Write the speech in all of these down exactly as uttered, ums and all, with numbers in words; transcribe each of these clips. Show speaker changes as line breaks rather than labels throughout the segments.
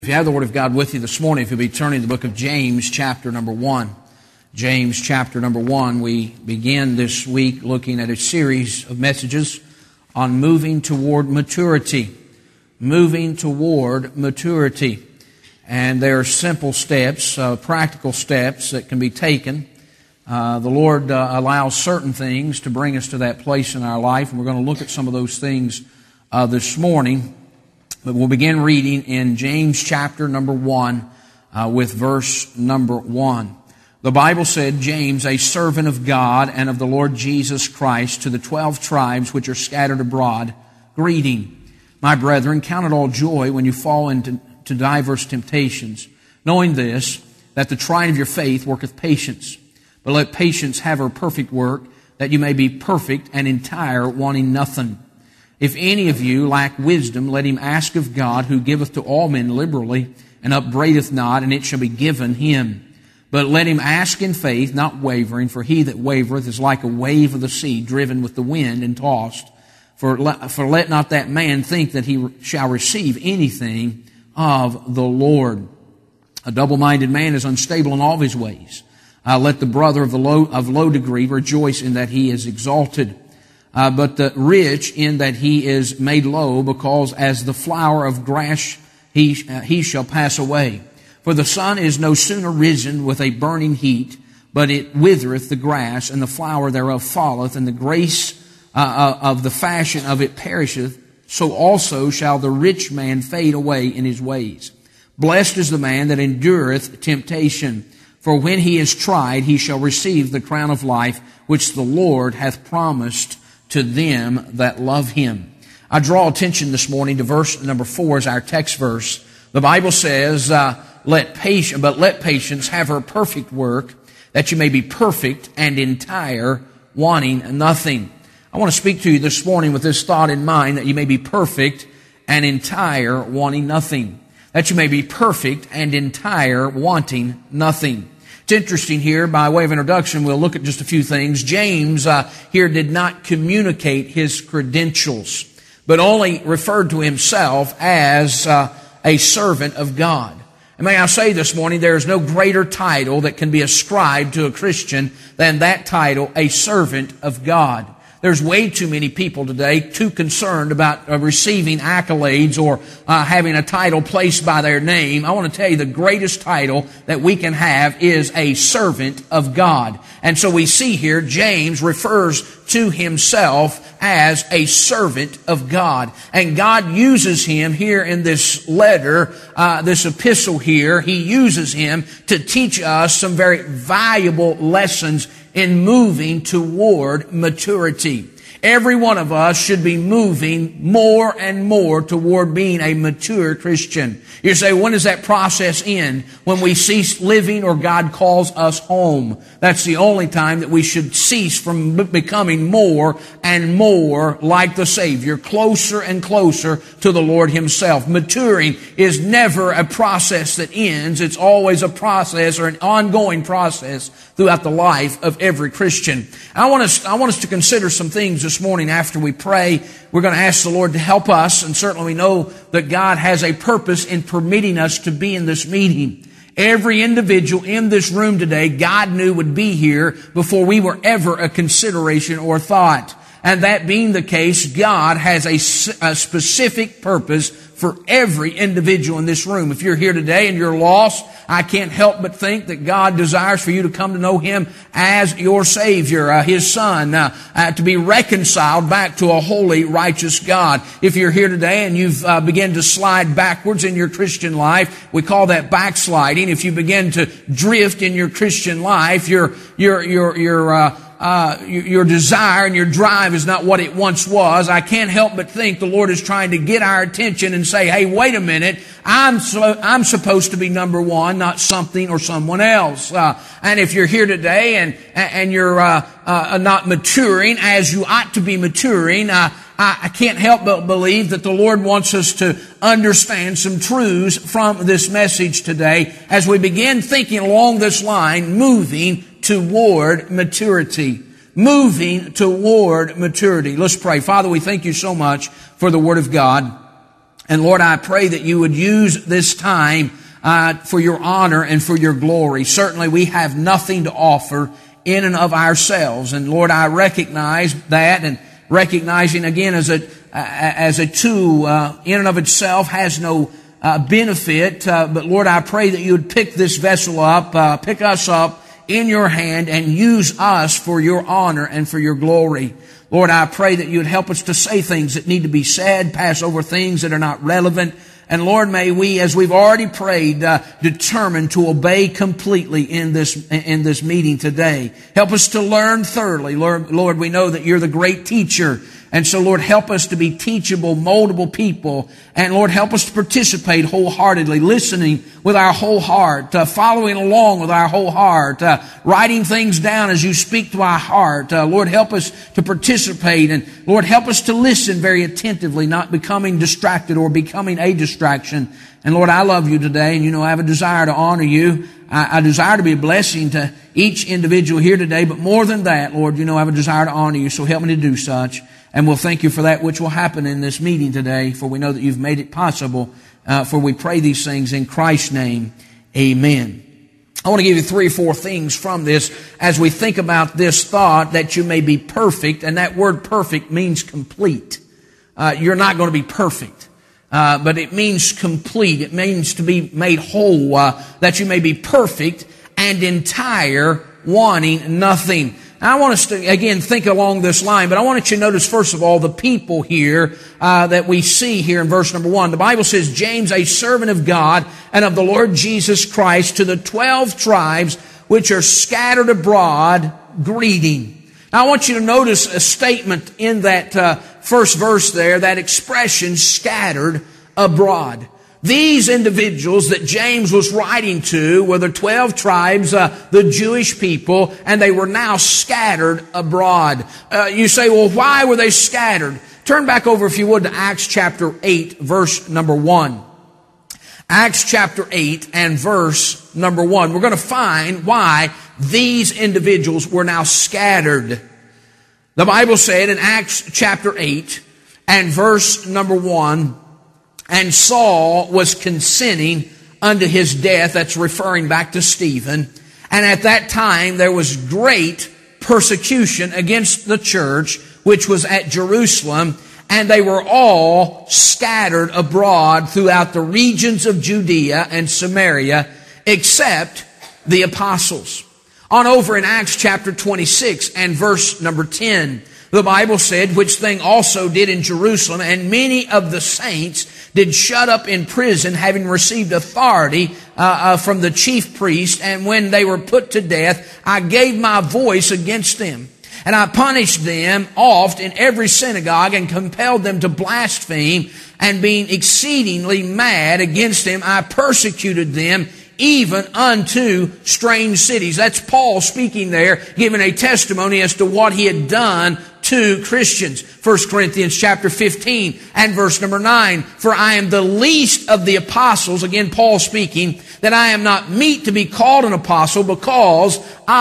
If you have the Word of God with you this morning, if you'll be turning to the book of James, chapter number one. James, chapter number one, we begin this week looking at a series of messages on moving toward maturity. Moving toward maturity. And there are simple steps, uh, practical steps that can be taken. Uh, the Lord uh, allows certain things to bring us to that place in our life, and we're going to look at some of those things uh, this morning. But we'll begin reading in James chapter number one uh, with verse number one. The Bible said, James, a servant of God and of the Lord Jesus Christ, to the twelve tribes which are scattered abroad, greeting. My brethren, count it all joy when you fall into to diverse temptations, knowing this, that the trying of your faith worketh patience. But let patience have her perfect work, that you may be perfect and entire, wanting nothing. If any of you lack wisdom, let him ask of God, who giveth to all men liberally, and upbraideth not, and it shall be given him. But let him ask in faith, not wavering, for he that wavereth is like a wave of the sea, driven with the wind and tossed. For, for let not that man think that he shall receive anything of the Lord. A double-minded man is unstable in all his ways. Uh, let the brother of the low, of low degree rejoice in that he is exalted. Uh, but the rich in that he is made low, because as the flower of grass he, uh, he shall pass away. For the sun is no sooner risen with a burning heat, but it withereth the grass, and the flower thereof falleth, and the grace uh, of the fashion of it perisheth. So also shall the rich man fade away in his ways. Blessed is the man that endureth temptation, for when he is tried, he shall receive the crown of life, which the Lord hath promised to them that love him. I draw attention this morning to verse number four as our text verse. The Bible says, uh, "Let patience, but let patience have her perfect work, that you may be perfect and entire, wanting nothing." I want to speak to you this morning with this thought in mind, that you may be perfect and entire, wanting nothing. That you may be perfect and entire, wanting nothing. It's interesting here, by way of introduction, we'll look at just a few things. James uh, here did not communicate his credentials, but only referred to himself as uh, a servant of God. And may I say this morning, there is no greater title that can be ascribed to a Christian than that title, a servant of God. There's way too many people today too concerned about uh, receiving accolades or uh, having a title placed by their name. I want to tell you the greatest title that we can have is a servant of God. And so we see here James refers to himself as a servant of God. And God uses him here in this letter, uh, this epistle here. He uses him to teach us some very valuable lessons in moving toward maturity. Every one of us should be moving more and more toward being a mature Christian. You say, when does that process end? When we cease living or God calls us home. That's the only time that we should cease from becoming more and more like the Savior, closer and closer to the Lord Himself. Maturing is never a process that ends. It's always a process or an ongoing process throughout the life of every Christian. I want us, I want us to consider some things this morning after we pray. We're going to ask the Lord to help us, and certainly we know that God has a purpose in permitting us to be in this meeting. Every individual in this room today, God knew would be here before we were ever a consideration or thought. And that being the case, God has a, a specific purpose for every individual in this room. If you're here today and you're lost, I can't help but think that God desires for you to come to know Him as your Savior, uh, His Son, uh, uh, to be reconciled back to a holy, righteous God. If you're here today and you've uh, begun to slide backwards in your Christian life, we call that backsliding. If you begin to drift in your Christian life, your your your your uh, Uh, your desire and your drive is not what it once was. I can't help but think the Lord is trying to get our attention and say, hey, wait a minute, I'm so, I'm supposed to be number one, not something or someone else. Uh, and if you're here today and and you're uh, uh, not maturing as you ought to be maturing, uh, I, I can't help but believe that the Lord wants us to understand some truths from this message today as we begin thinking along this line, moving toward maturity. Moving toward maturity. Let's pray. Father, we thank you so much for the Word of God. And Lord, I pray that you would use this time uh, for your honor and for your glory. Certainly we have nothing to offer in and of ourselves. And Lord, I recognize that, and recognizing again as a, as a tool uh, in and of itself has no uh, benefit. Uh, but Lord, I pray that you would pick this vessel up, uh, pick us up in your hand and use us for your honor and for your glory. Lord, I pray that you would help us to say things that need to be said, pass over things that are not relevant. And Lord, may we, as we've already prayed, uh, determine to obey completely in this in this meeting today. Help us to learn thoroughly. Lord, Lord, we know that you're the great teacher. And so, Lord, help us to be teachable, moldable people. And, Lord, help us to participate wholeheartedly, listening with our whole heart, uh, following along with our whole heart, uh, writing things down as you speak to our heart. Uh, Lord, help us to participate. And, Lord, help us to listen very attentively, not becoming distracted or becoming a distraction. And, Lord, I love you today, and you know I have a desire to honor you. I, I desire to be a blessing to each individual here today. But more than that, Lord, you know I have a desire to honor you, so help me to do such. And we'll thank you for that which will happen in this meeting today, for we know that you've made it possible. Uh, for we pray these things in Christ's name. Amen. I want to give you three or four things from this as we think about this thought that you may be perfect. And that word perfect means complete. Uh, you're not going to be perfect. Uh, but it means complete. It means to be made whole, uh, that you may be perfect and entire, wanting nothing. Now, I want us to, again, think along this line, but I want you to notice, first of all, the people here uh, that we see here in verse number one. The Bible says, James, a servant of God and of the Lord Jesus Christ, to the twelve tribes which are scattered abroad, greeting. Now, I want you to notice a statement in that uh, first verse there, that expression, scattered abroad. These individuals that James was writing to were the twelve tribes, uh, the Jewish people, and they were now scattered abroad. Uh, you say, well, why were they scattered? Turn back over, if you would, to Acts chapter eight, verse number one. Acts chapter eight and verse number one. We're going to find why these individuals were now scattered. The Bible said in Acts chapter eight and verse number one, and Saul was consenting unto his death. That's referring back to Stephen. And at that time there was great persecution against the church, which was at Jerusalem. And they were all scattered abroad throughout the regions of Judea and Samaria, except the apostles. On over in Acts chapter twenty-six and verse number ten, the Bible said, which thing also did in Jerusalem, and many of the saints did shut up in prison, having received authority uh, uh, from the chief priest. And when they were put to death, I gave my voice against them. And I punished them oft in every synagogue, and compelled them to blaspheme. And being exceedingly mad against them, I persecuted them even unto strange cities. That's Paul speaking there, giving a testimony as to what he had done to Christians. First Corinthians chapter fifteen and verse number nine. For I am the least of the apostles, again Paul speaking, that I am not meet to be called an apostle, because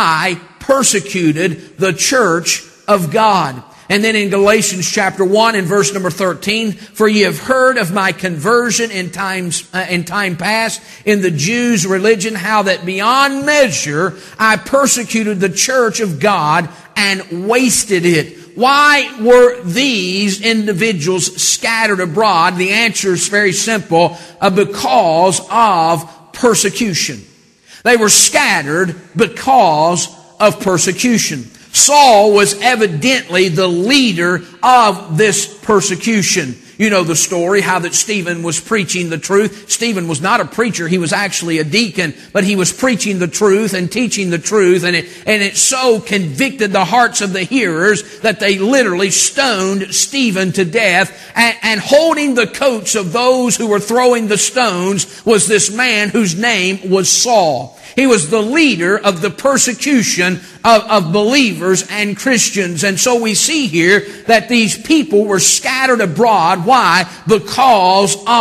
I persecuted the church of God. And then in Galatians chapter one and verse number thirteen, for ye have heard of my conversion in times uh, in time past in the Jews' religion, how that beyond measure I persecuted the church of God and wasted it. Why were these individuals scattered abroad? The answer is very simple, uh, because of persecution. They were scattered because of persecution. Saul was evidently the leader of this persecution. You know the story, how that Stephen was preaching the truth. Stephen was not a preacher, he was actually a deacon, but he was preaching the truth and teaching the truth, and it, and it so convicted the hearts of the hearers that they literally stoned Stephen to death. And, and holding the coats of those who were throwing the stones was this man whose name was Saul. He was the leader of the persecution of, of believers and Christians. And so we see here that these people were scattered abroad. Why? Because of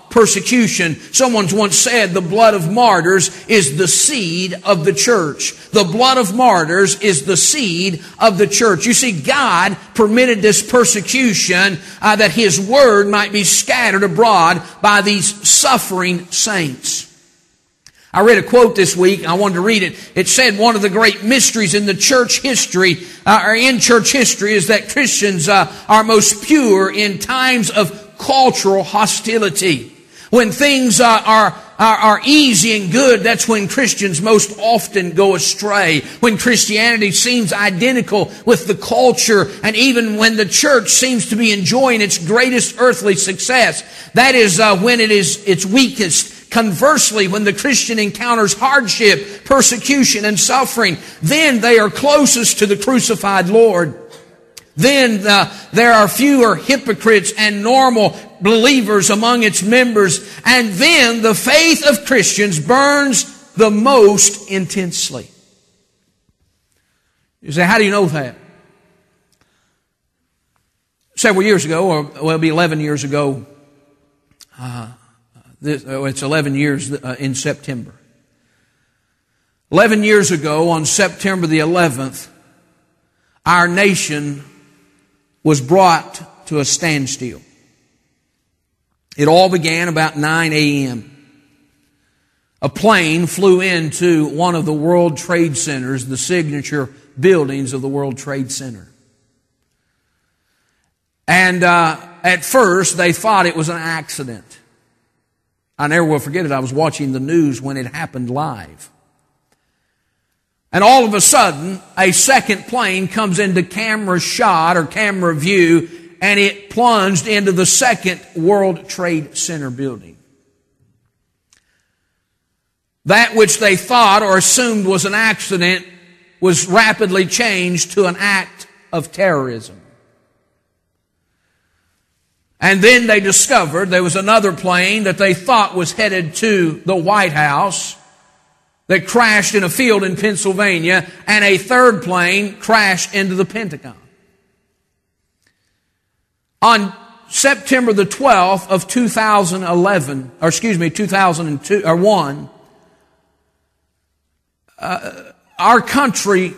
persecution. Someone once said the blood of martyrs is the seed of the church. The blood of martyrs is the seed of the church. You see, God permitted this persecution uh, that His Word might be scattered abroad by these suffering saints. I read a quote this week. I wanted to read it. It said one of the great mysteries in the church history, uh, or in church history, is that Christians uh, are most pure in times of cultural hostility. When things uh, are, are are easy and good, that's when Christians most often go astray. When Christianity seems identical with the culture, and even when the church seems to be enjoying its greatest earthly success, that is uh, when it is its weakest. Conversely, when the Christian encounters hardship, persecution, and suffering, then they are closest to the crucified Lord. Then uh, there are fewer hypocrites and normal believers among its members. And then the faith of Christians burns the most intensely. You say, how do you know that? Several years ago, or well, it'll be eleven years ago, uh, this, oh, it's eleven years uh, in September. eleven years ago, on September the eleventh, our nation was brought to a standstill. It all began about nine a.m. A plane flew into one of the World Trade Centers, the signature buildings of the World Trade Center. And uh, at first, they thought it was an accident. I never will forget it. I was watching the news when it happened live. And all of a sudden, a second plane comes into camera shot or camera view, and it plunged into the second World Trade Center building. That which they thought or assumed was an accident was rapidly changed to an act of terrorism. And then they discovered there was another plane that they thought was headed to the White House that crashed in a field in Pennsylvania, and a third plane crashed into the Pentagon. On September the twelfth of two thousand eleven, or excuse me, two thousand two or one, uh, our country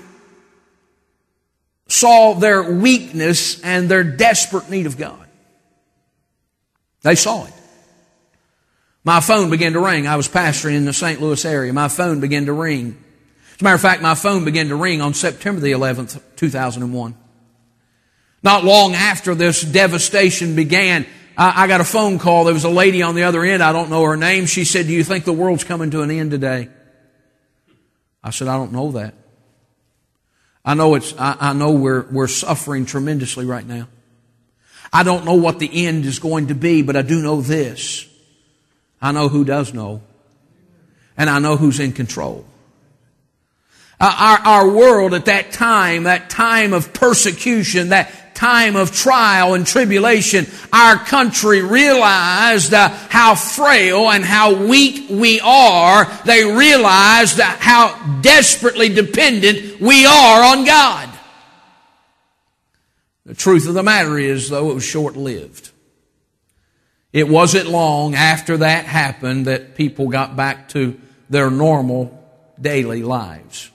saw their weakness and their desperate need of God. They saw it. My phone began to ring. I was pastoring in the Saint Louis area. My phone began to ring. As a matter of fact, my phone began to ring on September the eleventh, two thousand one. Not long after this devastation began, I, I got a phone call. There was a lady on the other end. I don't know her name. She said, "Do you think the world's coming to an end today?" I said, "I don't know that. I know it's. I, I know we're we're suffering tremendously right now. I don't know what the end is going to be, but I do know this. I know who does know, and I know who's in control." Uh, our, our world at that time, that time of persecution, that time of trial and tribulation, our country realized uh, how frail and how weak we are. They realized uh, how desperately dependent we are on God. The truth of the matter is, though, it was short-lived. It wasn't long after that happened that people got back to their normal daily lives.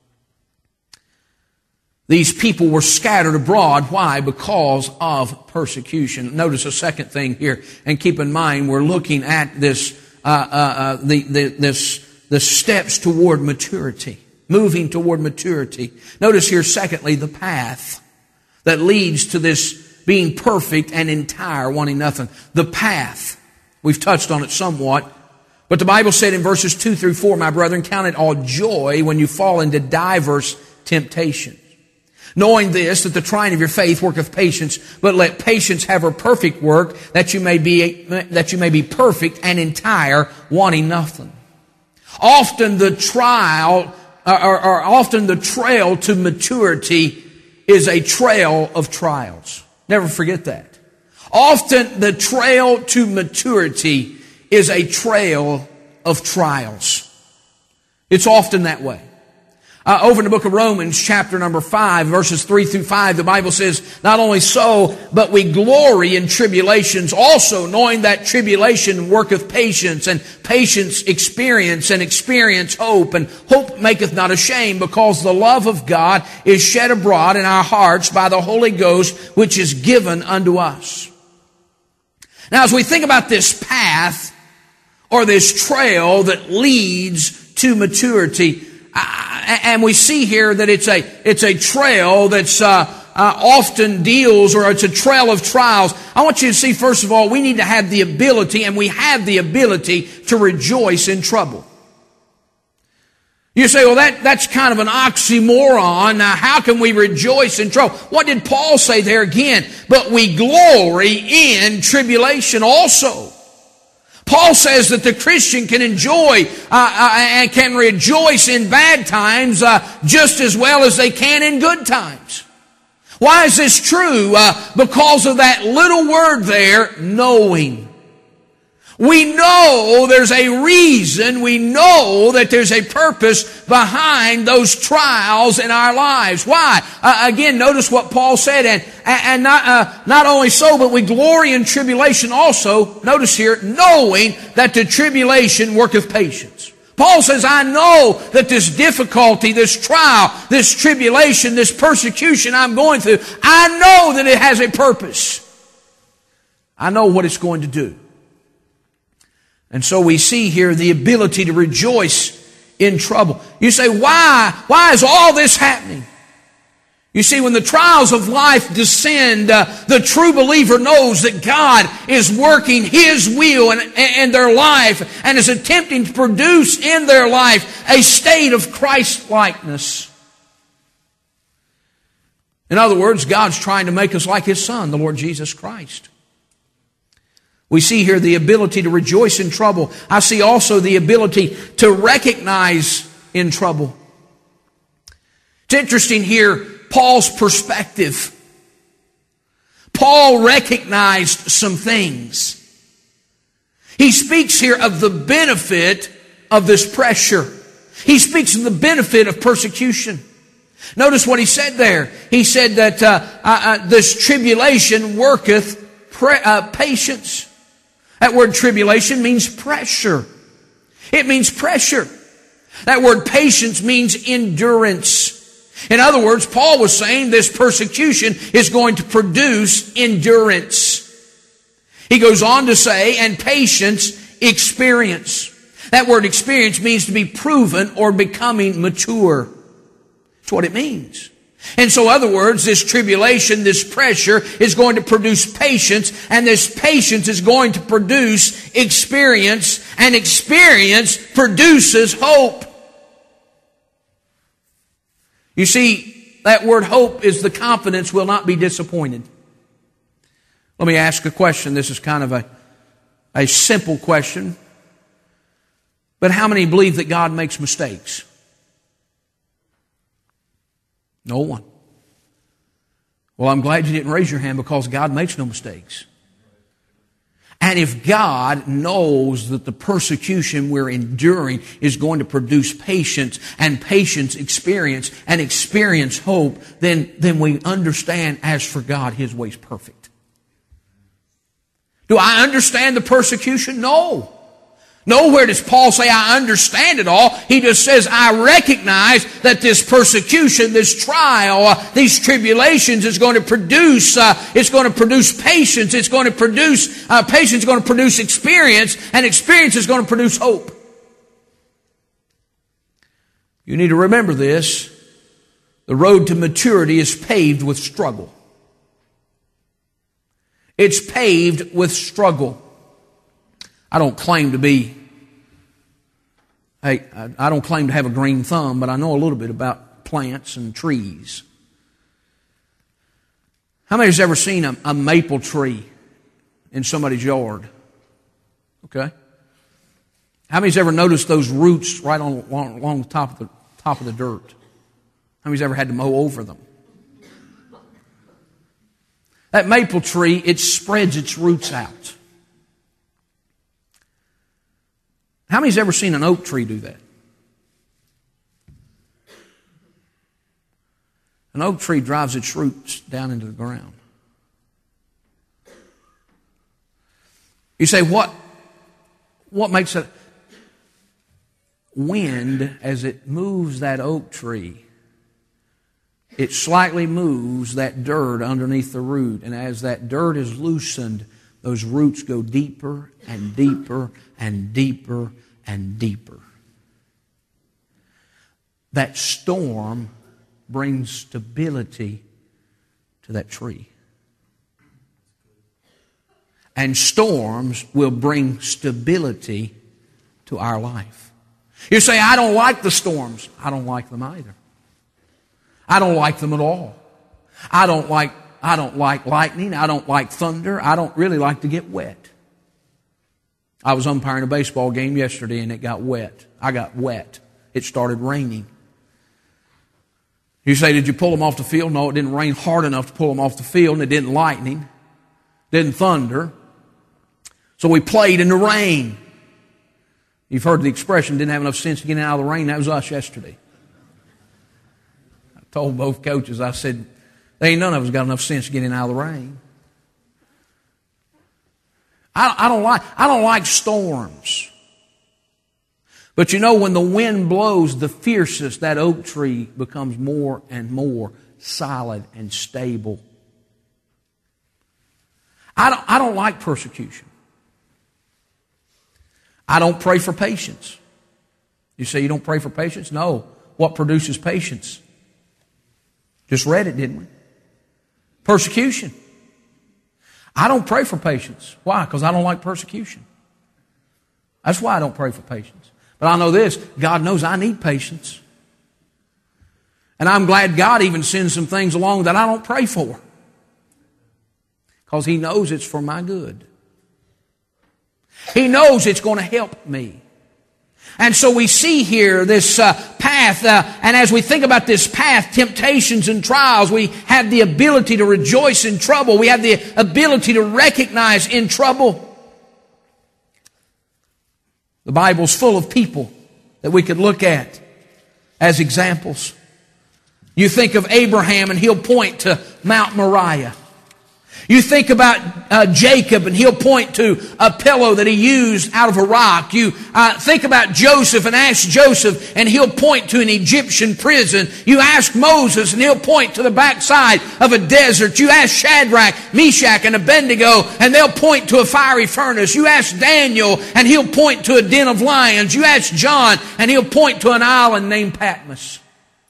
These people were scattered abroad. Why? Because of persecution. Notice a second thing here, and keep in mind we're looking at this, uh, uh, uh, the, the, this, the steps toward maturity, moving toward maturity. Notice here, secondly, the path that leads to this being perfect and entire, wanting nothing. The path. We've touched on it somewhat. But the Bible said in verses two through four, "My brethren, count it all joy when you fall into diverse temptations. Knowing this, that the trying of your faith worketh patience, but let patience have her perfect work, that you may be, that you may be perfect and entire, wanting nothing." Often the trial, or, or often the trail to maturity is a trail of trials. Never forget that. Often the trail to maturity is a trail of trials. It's often that way. Uh, over in the book of Romans, chapter number five, verses three through five, the Bible says, not only so, but we glory in tribulations also, knowing that tribulation worketh patience, and patience experience, and experience hope, and hope maketh not ashamed, because the love of God is shed abroad in our hearts by the Holy Ghost, which is given unto us. Now, as we think about this path, or this trail that leads to maturity, and we see here that it's a it's a trail that's uh, uh, often deals, or it's a trail of trials. I want you to see, first of all, we need to have the ability, and we have the ability to rejoice in trouble. You say, well, that that's kind of an oxymoron. Now, how can we rejoice in trouble? What did Paul say there again? But we glory in tribulation also. Paul says that the Christian can enjoy uh, uh, and can rejoice in bad times uh, just as well as they can in good times. Why is this true? Uh, because of that little word there, knowing. We know there's a reason, we know that there's a purpose behind those trials in our lives. Why? Uh, again, notice what Paul said, and, and not, uh, not only so, but we glory in tribulation also, notice here, knowing that the tribulation worketh patience. Paul says, I know that this difficulty, this trial, this tribulation, this persecution I'm going through, I know that it has a purpose. I know what it's going to do. And so we see here the ability to rejoice in trouble. You say, why? Why is all this happening? You see, when the trials of life descend, uh, the true believer knows that God is working His will in, in their life and is attempting to produce in their life a state of Christ-likeness. In other words, God's trying to make us like His Son, the Lord Jesus Christ. We see here the ability to rejoice in trouble. I see also the ability to recognize in trouble. It's interesting here, Paul's perspective. Paul recognized some things. He speaks here of the benefit of this pressure. He speaks of the benefit of persecution. Notice what he said there. He said that uh, uh, this tribulation worketh pre- uh, patience. That word tribulation means pressure. It means pressure. That word patience means endurance. In other words, Paul was saying this persecution is going to produce endurance. He goes on to say, and patience, experience. That word experience means to be proven or becoming mature. That's what it means. And so, in other words, this tribulation, this pressure is going to produce patience, and this patience is going to produce experience, and experience produces hope. You see, that word hope is the confidence will not be disappointed. Let me ask a question. This is kind of a, a simple question. But how many believe that God makes mistakes? No one. Well, I'm glad you didn't raise your hand, because God makes no mistakes. And if God knows that the persecution we're enduring is going to produce patience, and patience experience, and experience hope, then, then we understand, as for God, His way's perfect. Do I understand the persecution? No. Nowhere does Paul say, I understand it all. He just says, I recognize that this persecution, this trial, uh, these tribulations is going to produce, uh, it's going to produce patience. It's going to produce, uh, patience is going to produce experience, and experience is going to produce hope. You need to remember this. The road to maturity is paved with struggle. It's paved with struggle. I don't claim to be, hey, I don't claim to have a green thumb, but I know a little bit about plants and trees. How many has ever seen a, a maple tree in somebody's yard? Okay. How many's ever noticed those roots right on along, along the top of the top of the dirt? How many's ever had to mow over them? That maple tree, it spreads its roots out. How many's ever seen an oak tree do that? An oak tree drives its roots down into the ground. You say, what, what makes it? Wind, as it moves that oak tree, it slightly moves that dirt underneath the root. And as that dirt is loosened, those roots go deeper and deeper and deeper and deeper. That storm brings stability to that tree. And storms will bring stability to our life. You say, I don't like the storms. I don't like them either. I don't like them at all. I don't like, I don't like lightning. I don't like thunder. I don't really like to get wet. I was umpiring a baseball game yesterday and it got wet. I got wet. It started raining. You say, did you pull them off the field? No, it didn't rain hard enough to pull them off the field, and it didn't lightning. Didn't thunder. So we played in the rain. You've heard the expression, didn't have enough sense to get out of the rain. That was us yesterday. I told both coaches, I said, there ain't none of us got enough sense to get in out of the rain. I, I don't like, I don't like storms. But you know, when the wind blows the fiercest, that oak tree becomes more and more solid and stable. I don't, I don't like persecution. I don't pray for patience. You say you don't pray for patience? No. What produces patience? Just read it, didn't we? Persecution. I don't pray for patience. Why? Because I don't like persecution. That's why I don't pray for patience. But I know this, God knows I need patience. And I'm glad God even sends some things along that I don't pray for. Because He knows it's for my good. He knows it's going to help me. And so we see here this uh, path, uh, and as we think about this path, temptations and trials, we have the ability to rejoice in trouble. We have the ability to recognize in trouble. The Bible's full of people that we could look at as examples. You think of Abraham and he'll point to Mount Moriah. You think about uh, Jacob and he'll point to a pillow that he used out of a rock. You uh, think about Joseph and ask Joseph and he'll point to an Egyptian prison. You ask Moses and he'll point to the backside of a desert. You ask Shadrach, Meshach, and Abednego and they'll point to a fiery furnace. You ask Daniel and he'll point to a den of lions. You ask John and he'll point to an island named Patmos.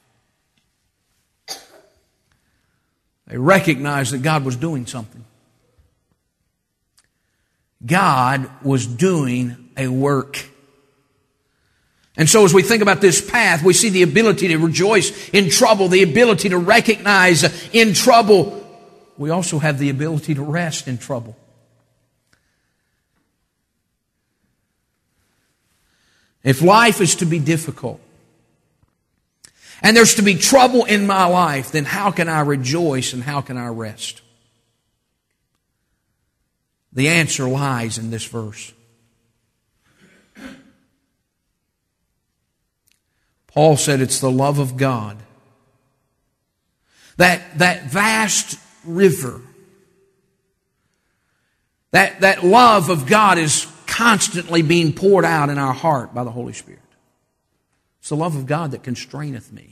They recognized that God was doing something. God was doing a work. And so as we think about this path, we see the ability to rejoice in trouble, the ability to recognize in trouble. We also have the ability to rest in trouble. If life is to be difficult, and there's to be trouble in my life, then how can I rejoice and how can I rest? The answer lies in this verse. Paul said it's the love of God. That, that vast river, that, that love of God is constantly being poured out in our heart by the Holy Spirit. It's the love of God that constraineth me.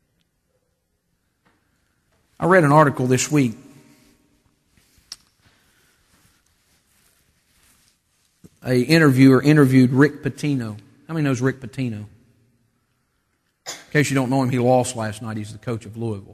I read an article this week. A interviewer interviewed Rick Pitino. How many knows Rick Pitino? In case you don't know him, he lost last night. He's the coach of Louisville.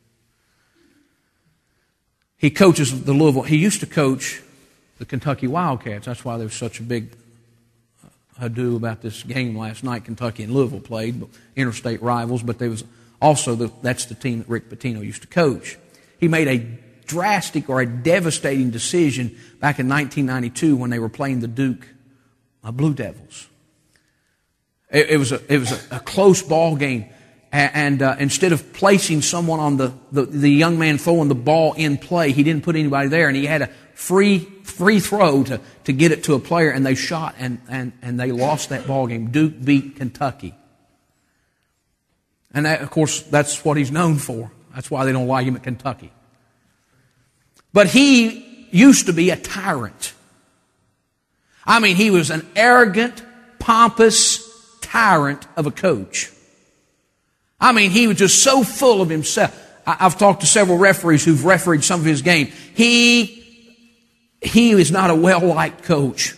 He coaches the Louisville. He used to coach the Kentucky Wildcats. That's why there was such a big ado about this game last night. Kentucky and Louisville played, interstate rivals, but there was also the, that's the team that Rick Pitino used to coach. He made a drastic or a devastating decision back in nineteen ninety-two when they were playing the Duke uh, Blue Devils. It, it was a it was a, a close ball game, and, and uh, instead of placing someone on the, the the young man throwing the ball in play, he didn't put anybody there, and he had a free free throw to, to get it to a player, and they shot and, and, and they lost that ball game. Duke beat Kentucky. And that, of course, that's what he's known for. That's why they don't like him at Kentucky. But he used to be a tyrant. I mean, he was an arrogant, pompous tyrant of a coach. I mean, he was just so full of himself. I've talked to several referees who've refereed some of his games. He, he is not a well-liked coach.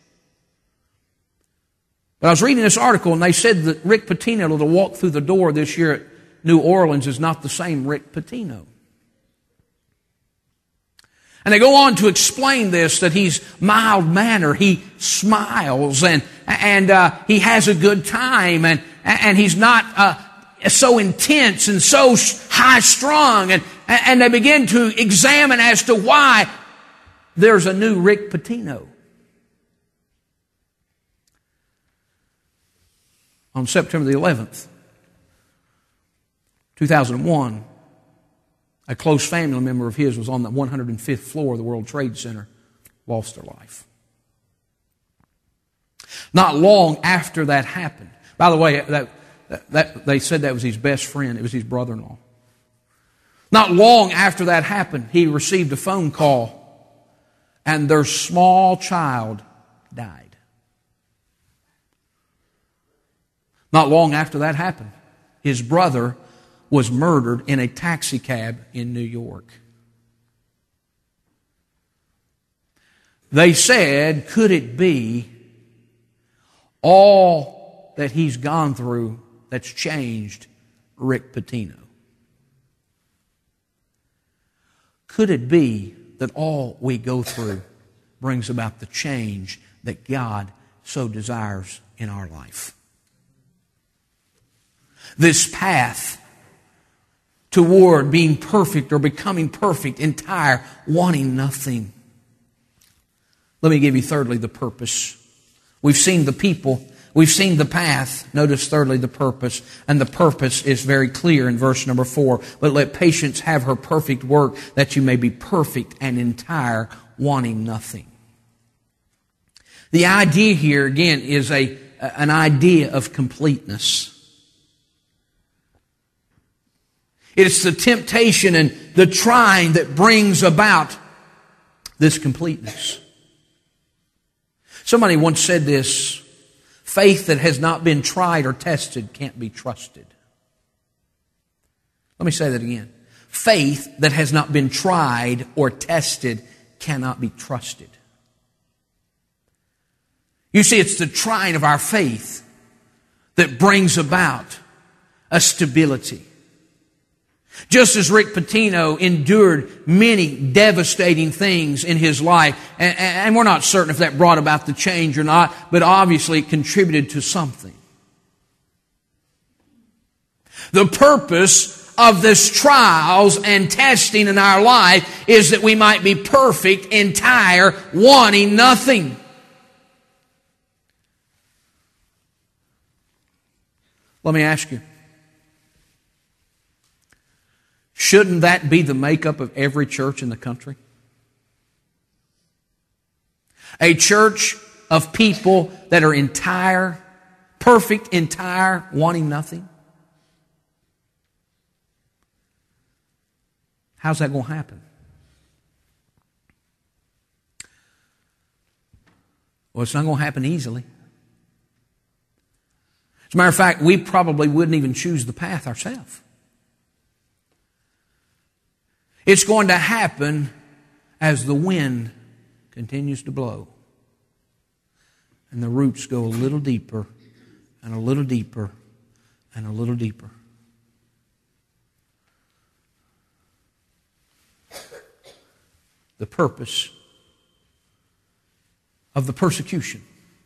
But I was reading this article and they said that Rick Pitino, to walk through the door this year at New Orleans, is not the same Rick Pitino. And they go on to explain this, that he's mild-mannered, he smiles, and and uh, he has a good time, and and he's not uh, so intense and so high-strung, and and they begin to examine as to why there's a new Rick Pitino. On September the eleventh, two thousand one, a close family member of his was on the one hundred fifth floor of the World Trade Center, lost their life. Not long after that happened. By the way, that, that, they said that was his best friend. It was his brother-in-law. Not long after that happened, he received a phone call, and their small child died. Not long after that happened, his brother was murdered in a taxi cab in New York. They said, could it be all that he's gone through that's changed Rick Pitino? Could it be that all we go through brings about the change that God so desires in our life? This path toward being perfect or becoming perfect, entire, wanting nothing. Let me give you thirdly the purpose. We've seen the people. We've seen the path. Notice thirdly the purpose. And the purpose is very clear in verse number four. But let patience have her perfect work, that you may be perfect and entire, wanting nothing. The idea here, again, is a an idea of completeness. It's the temptation and the trying that brings about this completeness. Somebody once said this, faith that has not been tried or tested can't be trusted. Let me say that again. Faith that has not been tried or tested cannot be trusted. You see, it's the trying of our faith that brings about a stability. Just as Rick Pitino endured many devastating things in his life, and, and we're not certain if that brought about the change or not, but obviously it contributed to something. The purpose of this trials and testing in our life is that we might be perfect, entire, wanting nothing. Let me ask you, shouldn't that be the makeup of every church in the country? A church of people that are entire, perfect, entire, wanting nothing? How's that going to happen? Well, it's not going to happen easily. As a matter of fact, we probably wouldn't even choose the path ourselves. It's going to happen as the wind continues to blow. And the roots go a little deeper and a little deeper and a little deeper. The purpose of the persecution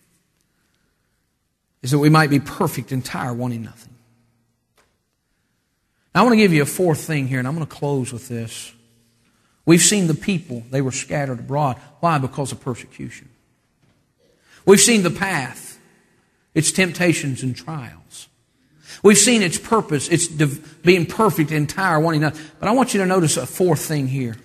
is that we might be perfect, entire, wanting nothing. Now, I want to give you a fourth thing here, and I'm going to close with this. We've seen the people, they were scattered abroad. Why? Because of persecution. We've seen the path, its temptations and trials. We've seen its purpose, its being perfect, entire, wanting nothing. But I want you to notice a fourth thing here.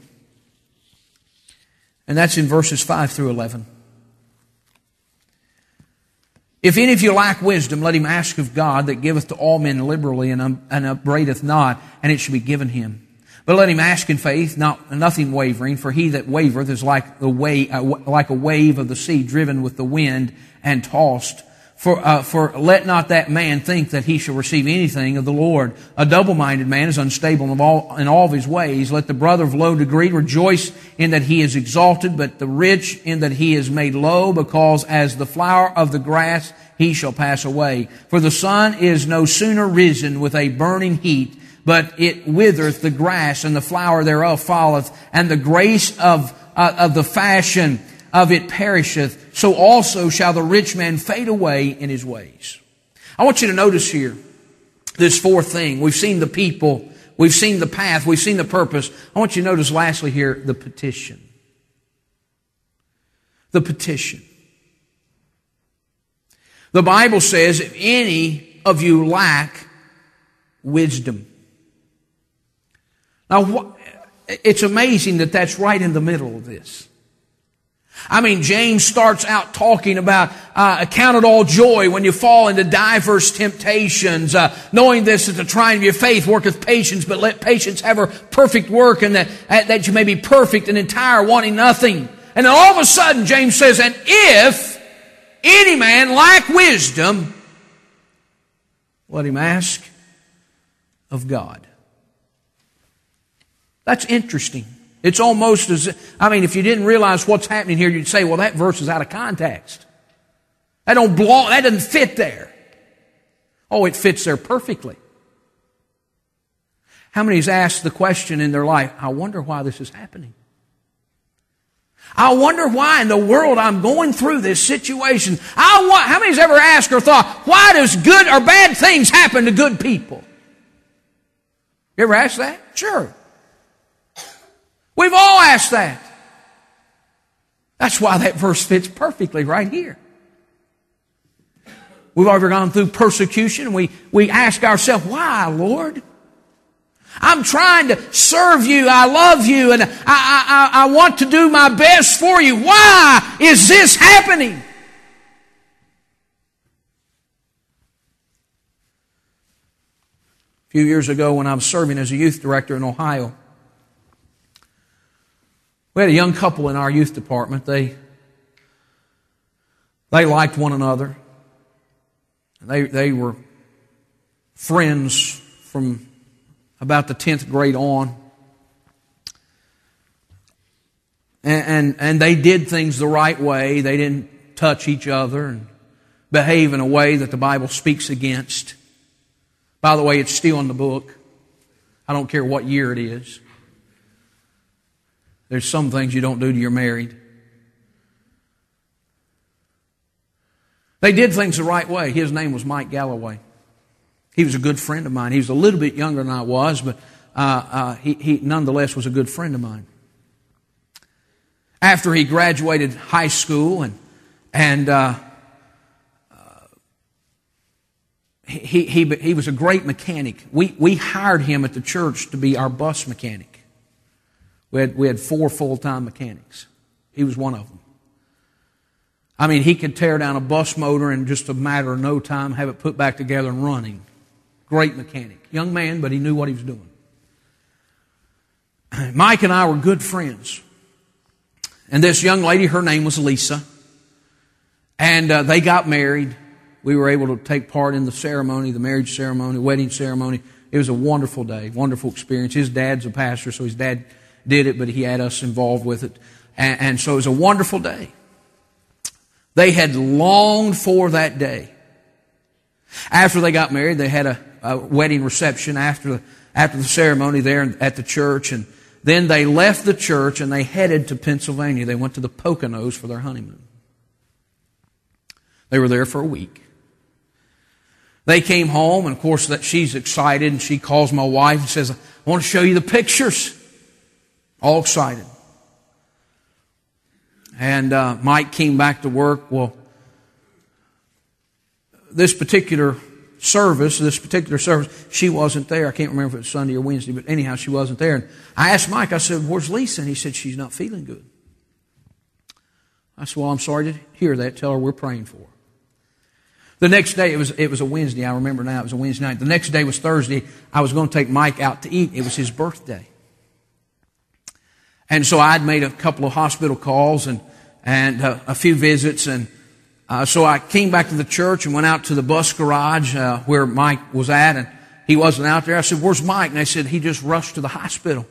And that's in verses five through eleven. If any of you lack wisdom, let him ask of God that giveth to all men liberally and, um, and upbraideth not, and it shall be given him. But let him ask in faith, not nothing wavering, for he that wavereth is like the wave, uh, like a wave of the sea driven with the wind and tossed. For, uh, for let not that man think that he shall receive anything of the Lord. A double-minded man is unstable in all, in all of his ways. Let the brother of low degree rejoice in that he is exalted, but the rich in that he is made low, because as the flower of the grass he shall pass away. For the sun is no sooner risen with a burning heat, but it withereth the grass, and the flower thereof falleth, and the grace of, uh, of the fashion of it perisheth. So also shall the rich man fade away in his ways. I want you to notice here this fourth thing. We've seen the people, we've seen the path, we've seen the purpose. I want you to notice lastly here the petition. The petition. The Bible says, if any of you lack wisdom. Now, it's amazing that that's right in the middle of this. I mean, James starts out talking about uh, count it all joy when you fall into diverse temptations, uh, knowing this that the trying of your faith worketh patience, but let patience have her perfect work, and that, that you may be perfect and entire, wanting nothing. And then all of a sudden, James says, and if any man lack wisdom, let him ask of God. That's interesting. It's almost as, I mean, if you didn't realize what's happening here, you'd say, well, that verse is out of context. That don't belong, that doesn't fit there. Oh, it fits there perfectly. How many has asked the question in their life, I wonder why this is happening? I wonder why in the world I'm going through this situation. I want, how many has ever asked or thought, why does good or bad things happen to good people? You ever asked that? Sure. We've all asked that. That's why that verse fits perfectly right here. We've ever gone through persecution and we, we ask ourselves, why, Lord? I'm trying to serve you. I love you and I, I, I want to do my best for you. Why is this happening? A few years ago when I was serving as a youth director in Ohio, we had a young couple in our youth department. They, they liked one another. They, they were friends from about the tenth grade on. And, and, and they did things the right way. They didn't touch each other and behave in a way that the Bible speaks against. By the way, it's still in the book. I don't care what year it is. There's some things you don't do till you're married. They did things the right way. His name was Mike Galloway. He was a good friend of mine. He was a little bit younger than I was, but uh, uh, he, he nonetheless was a good friend of mine. After he graduated high school and and uh, uh, he he he was a great mechanic. We we hired him at the church to be our bus mechanic. We had, we had four full-time mechanics. He was one of them. I mean, he could tear down a bus motor in just a matter of no time, have it put back together and running. Great mechanic. Young man, but he knew what he was doing. Mike and I were good friends. And this young lady, her name was Lisa. And uh, they got married. We were able to take part in the ceremony, the marriage ceremony, wedding ceremony. It was a wonderful day, wonderful experience. His dad's a pastor, so his dad did it, but he had us involved with it. And, and so it was a wonderful day. They had longed for that day. After they got married, they had a, a wedding reception after the, after the ceremony there at the church. And then they left the church and they headed to Pennsylvania. They went to the Poconos for their honeymoon. They were there for a week. They came home, and of course that she's excited, and she calls my wife and says, I want to show you the pictures. All excited. And uh, Mike came back to work. Well, this particular service, this particular service, she wasn't there. I can't remember if it was Sunday or Wednesday, but anyhow, she wasn't there. And I asked Mike, I said, where's Lisa? And he said, she's not feeling good. I said, well, I'm sorry to hear that. Tell her we're praying for her. The next day, it was it was a Wednesday. I remember now, it was a Wednesday night. The next day was Thursday. I was going to take Mike out to eat. It was his birthday. And so I'd made a couple of hospital calls and, and uh, a few visits. And uh, so I came back to the church and went out to the bus garage uh, where Mike was at. And he wasn't out there. I said, "Where's Mike?" And they said, "He just rushed to the hospital."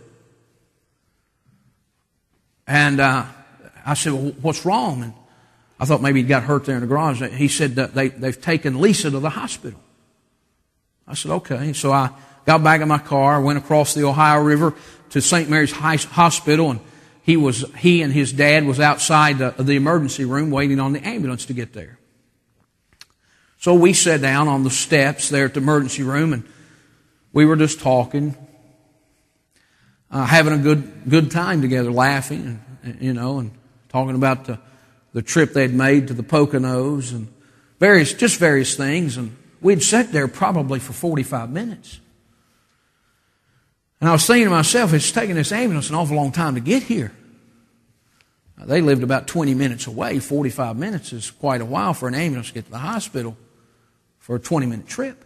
And uh, I said, "Well, what's wrong?" And I thought maybe he got hurt there in the garage. He said that they, they've taken Lisa to the hospital. I said, okay. So I got back in my car, went across the Ohio River to Saint Mary's Hospital, and he was he and his dad was outside the, the emergency room waiting on the ambulance to get there. So we sat down on the steps there at the emergency room, and we were just talking, uh, having a good good time together, laughing, and you know, and talking about the the trip they'd made to the Poconos and various, just various things. And we'd sat there probably for forty-five minutes. And I was thinking to myself, it's taken this ambulance an awful long time to get here. Now, they lived about twenty minutes away. forty-five minutes is quite a while for an ambulance to get to the hospital for a twenty-minute trip.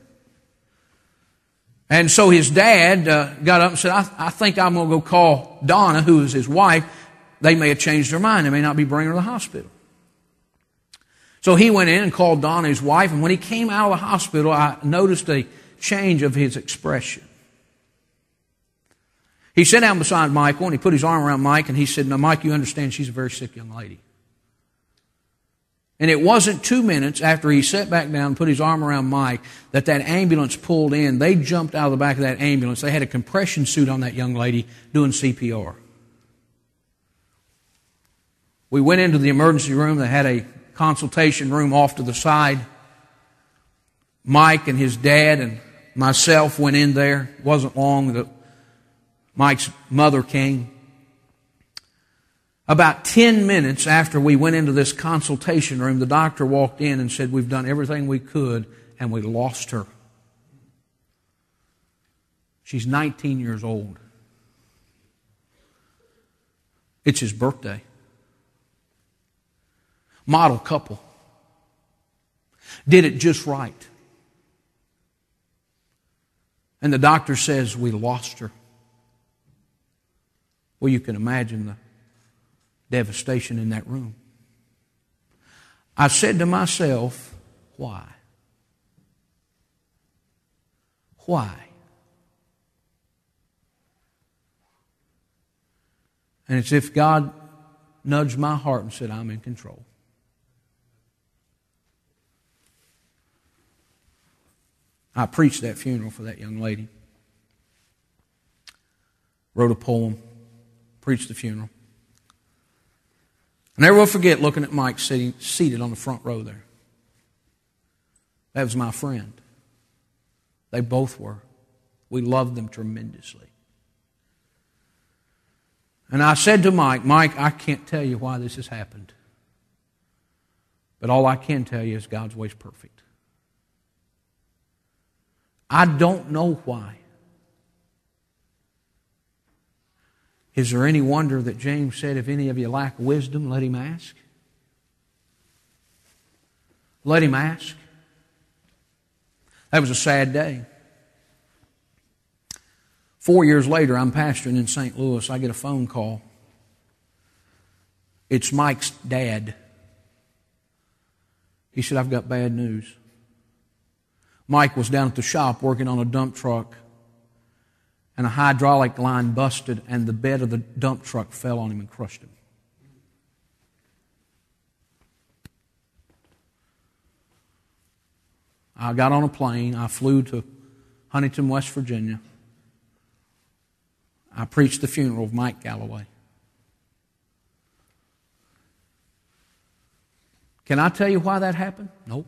And so his dad uh, got up and said, I, I think I'm going to go call Donna, who is his wife. They may have changed their mind. They may not be bringing her to the hospital. So he went in and called Donna, his wife, and when he came out of the hospital, I noticed a change of his expression. He sat down beside Michael, and he put his arm around Mike, and he said, "Now, Mike, you understand she's a very sick young lady." And it wasn't two minutes after he sat back down and put his arm around Mike that that ambulance pulled in. They jumped out of the back of that ambulance. They had a compression suit on that young lady doing C P R. We went into the emergency room. They had a consultation room off to the side. Mike and his dad and myself went in there. It wasn't long that Mike's mother came. About ten minutes after we went into this consultation room, the doctor walked in and said, "We've done everything we could and we lost her. She's nineteen years old. It's his birthday. Model couple. Did it just right. And the doctor says, we lost her." Well, you can imagine the devastation in that room. I said to myself, why? Why? And it's if God nudged my heart and said, I'm in control. I preached that funeral for that young lady. Wrote a poem. Preached the funeral. I never will forget looking at Mike sitting, seated on the front row there. That was my friend. They both were. We loved them tremendously. And I said to Mike, Mike, I can't tell you why this has happened. But all I can tell you is God's way is perfect. I don't know why. Is there any wonder that James said, if any of you lack wisdom, let him ask? Let him ask. That was a sad day. Four years later, I'm pastoring in Saint Louis. I get a phone call. It's Mike's dad. He said, I've got bad news. Mike was down at the shop working on a dump truck, and a hydraulic line busted, and the bed of the dump truck fell on him and crushed him. I got on a plane. I flew to Huntington, West Virginia. I preached the funeral of Mike Galloway. Can I tell you why that happened? Nope.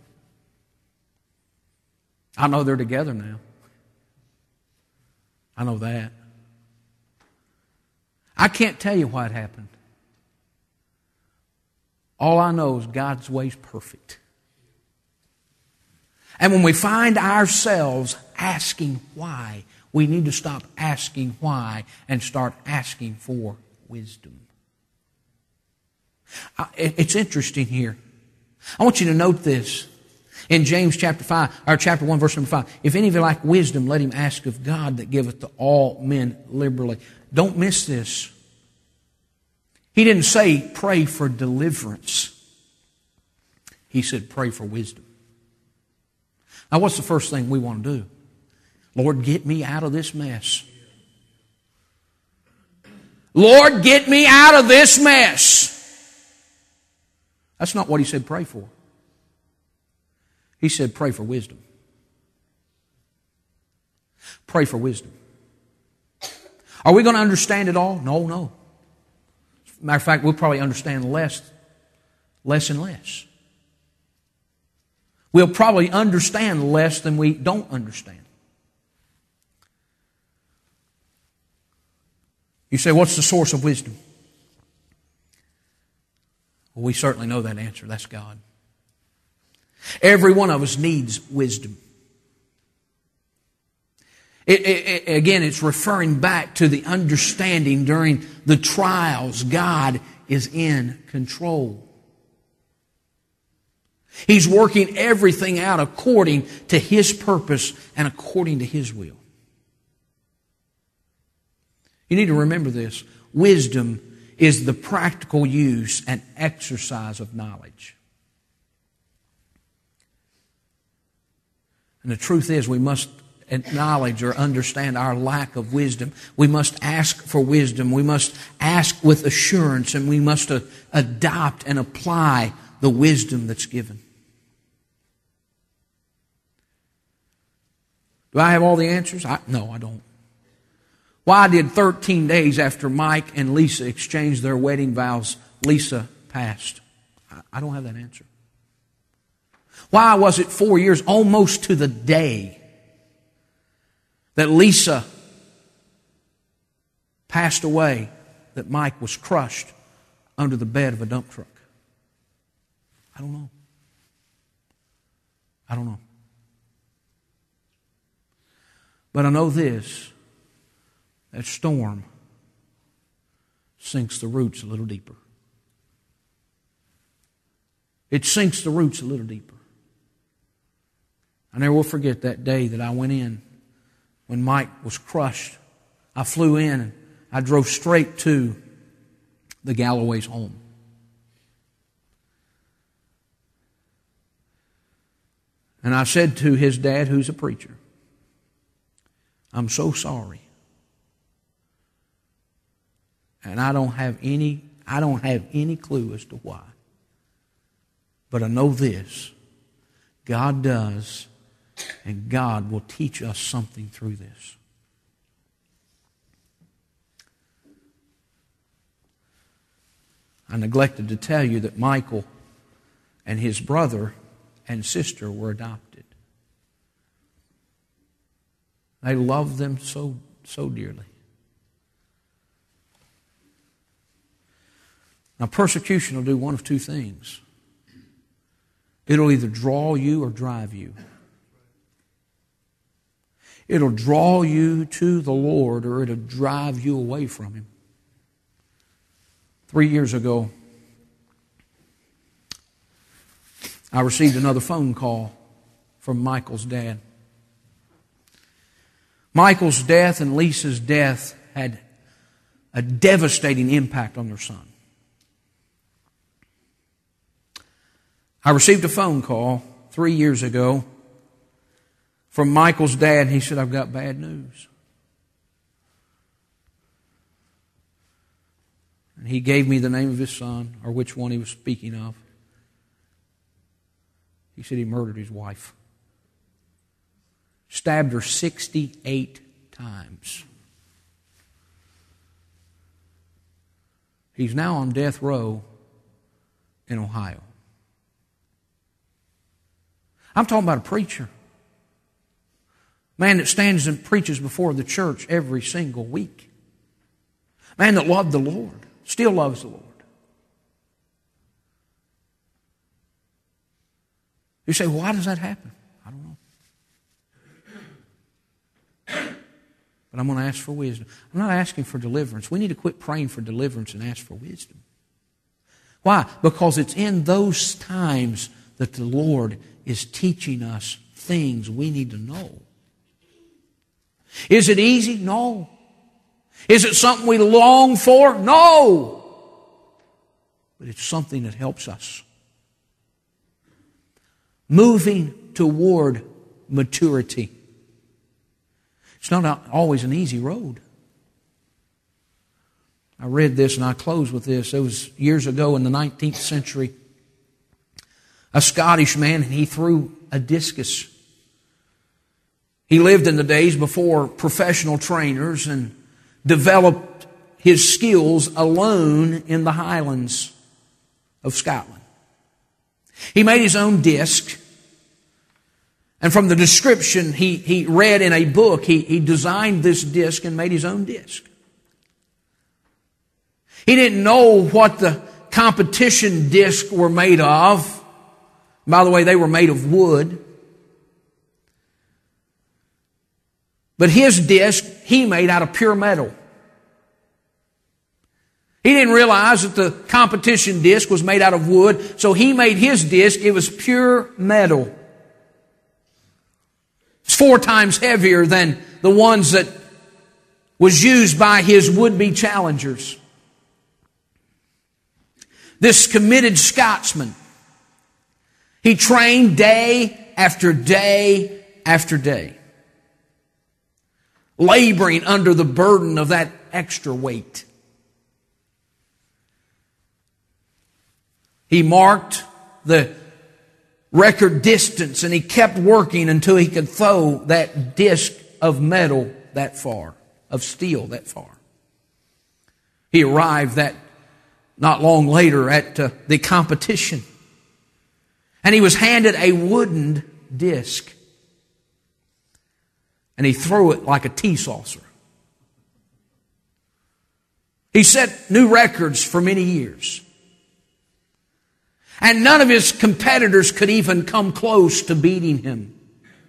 I know they're together now. I know that. I can't tell you why it happened. All I know is God's way is perfect. And when we find ourselves asking why, we need to stop asking why and start asking for wisdom. It's interesting here. I want you to note this. In James chapter five, or chapter one, verse number five, if any of you lack wisdom, let him ask of God that giveth to all men liberally. Don't miss this. He didn't say pray for deliverance. He said pray for wisdom. Now what's the first thing we want to do? Lord, get me out of this mess. Lord, get me out of this mess. That's not what he said pray for. He said pray for wisdom. Pray for wisdom. Are we going to understand it all? No, no. Matter of fact, we'll probably understand less, less and less. We'll probably understand less than we don't understand. You say, what's the source of wisdom? Well, we certainly know that answer. That's God. Every one of us needs wisdom. It, it, it, again, it's referring back to the understanding during the trials. God is in control. He's working everything out according to His purpose and according to His will. You need to remember this. Wisdom is the practical use and exercise of knowledge. And the truth is, we must acknowledge or understand our lack of wisdom. We must ask for wisdom. We must ask with assurance, and we must uh, adopt and apply the wisdom that's given. Do I have all the answers? I, no, I don't. Why did thirteen days after Mike and Lisa exchanged their wedding vows, Lisa passed? I, I don't have that answer. Why was it four years, almost to the day, that Lisa passed away, that Mike was crushed under the bed of a dump truck? I don't know. I don't know. But I know this, that storm sinks the roots a little deeper. It sinks the roots a little deeper. I never will forget that day that I went in when Mike was crushed. I flew in and I drove straight to the Galloway's home. And I said to his dad, who's a preacher, I'm so sorry. And I don't have any, I don't have any clue as to why. But I know this, God does, and God will teach us something through this. I neglected to tell you that Michael and his brother and sister were adopted. They loved them so, so dearly. Now, persecution will do one of two things. It'll either draw you or drive you. It'll draw you to the Lord, or it'll drive you away from Him. Three years ago, I received another phone call from Michael's dad. Michael's death and Lisa's death had a devastating impact on their son. I received a phone call three years ago from Michael's dad. He said, I've got bad news. And he gave me the name of his son, or which one he was speaking of. He said he murdered his wife. Stabbed her sixty-eight times. He's now on death row in Ohio. I'm talking about a preacher. Man that stands and preaches before the church every single week. Man that loved the Lord. Still loves the Lord. You say, why does that happen? I don't know. But I'm going to ask for wisdom. I'm not asking for deliverance. We need to quit praying for deliverance and ask for wisdom. Why? Because it's in those times that the Lord is teaching us things we need to know. Is it easy? No. Is it something we long for? No. But it's something that helps us. Moving toward maturity. It's not always an easy road. I read this and I close with this. It was years ago in the nineteenth century. A Scottish man, and he threw a discus. He lived in the days before professional trainers and developed his skills alone in the Highlands of Scotland. He made his own disc. And from the description he, he read in a book, he, he designed this disc and made his own disc. He didn't know what the competition discs were made of. By the way, they were made of wood. But his disc, he made out of pure metal. He didn't realize that the competition disc was made out of wood, so he made his disc, it was pure metal. It's four times heavier than the ones that was used by his would-be challengers. This committed Scotsman, he trained day after day after day, laboring under the burden of that extra weight. He marked the record distance and he kept working until he could throw that disc of metal that far, of steel that far. He arrived that not long later at uh, the competition. And he was handed a wooden disc. And he threw it like a tea saucer. He set new records for many years. And none of his competitors could even come close to beating him.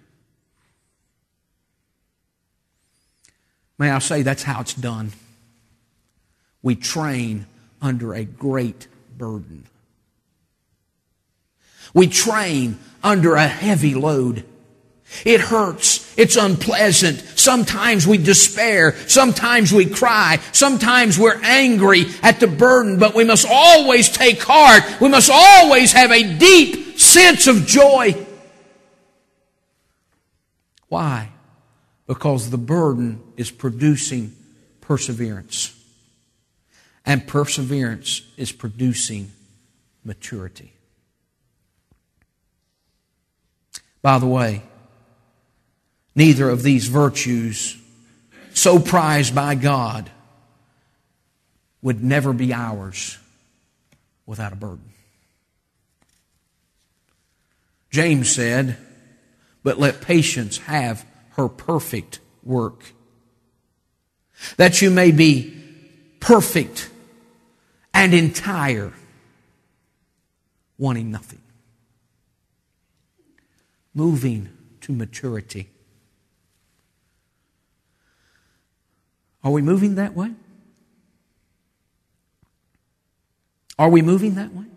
May I say, that's how it's done. We train under a great burden. We train under a heavy load. It hurts. It's unpleasant. Sometimes we despair. Sometimes we cry. Sometimes we're angry at the burden. But we must always take heart. We must always have a deep sense of joy. Why? Because the burden is producing perseverance. And perseverance is producing maturity. By the way, neither of these virtues, so prized by God, would never be ours without a burden. James said, "But let patience have her perfect work, that you may be perfect and entire, wanting nothing." Moving to maturity. Are we moving that way? Are we moving that way?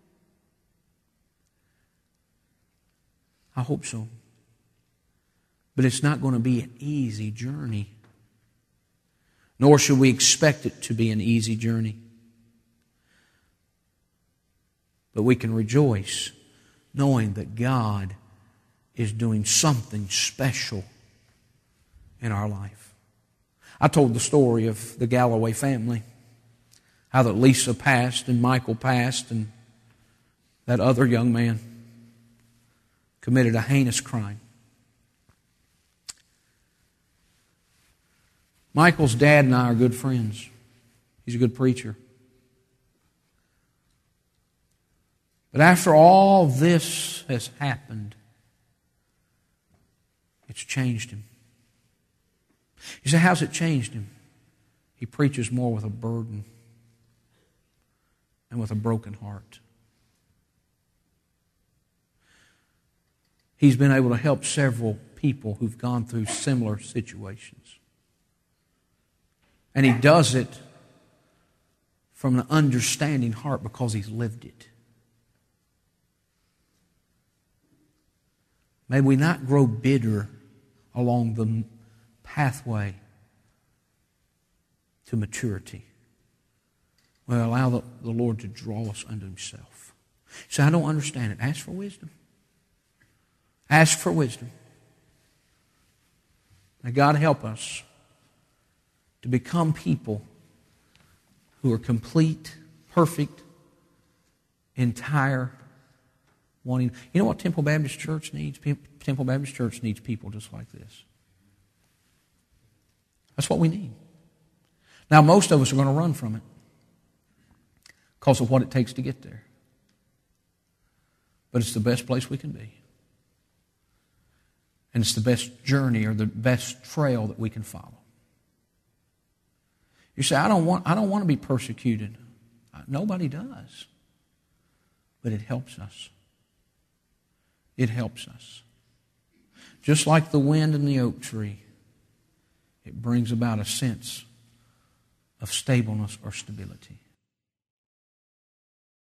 I hope so. But it's not going to be an easy journey. Nor should we expect it to be an easy journey. But we can rejoice knowing that God is doing something special in our life. I told the story of the Galloway family, how that Lisa passed and Michael passed and that other young man committed a heinous crime. Michael's dad and I are good friends. He's a good preacher. But after all this has happened, it's changed him. You say, how's it changed him? He preaches more with a burden and with a broken heart. He's been able to help several people who've gone through similar situations. And he does it from an understanding heart because he's lived it. May we not grow bitter along the pathway to maturity. We allow the, the Lord to draw us unto Himself. So I don't understand it. Ask for wisdom. Ask for wisdom. May God help us to become people who are complete, perfect, entire, wanting. You know what Temple Baptist Church needs? Temple Baptist Church needs people just like this. That's what we need. Now, most of us are going to run from it because of what it takes to get there. But it's the best place we can be. And it's the best journey or the best trail that we can follow. You say, I don't want, I don't want to be persecuted. Nobody does. But it helps us. It helps us. Just like the wind in the oak tree, it brings about a sense of stableness or stability.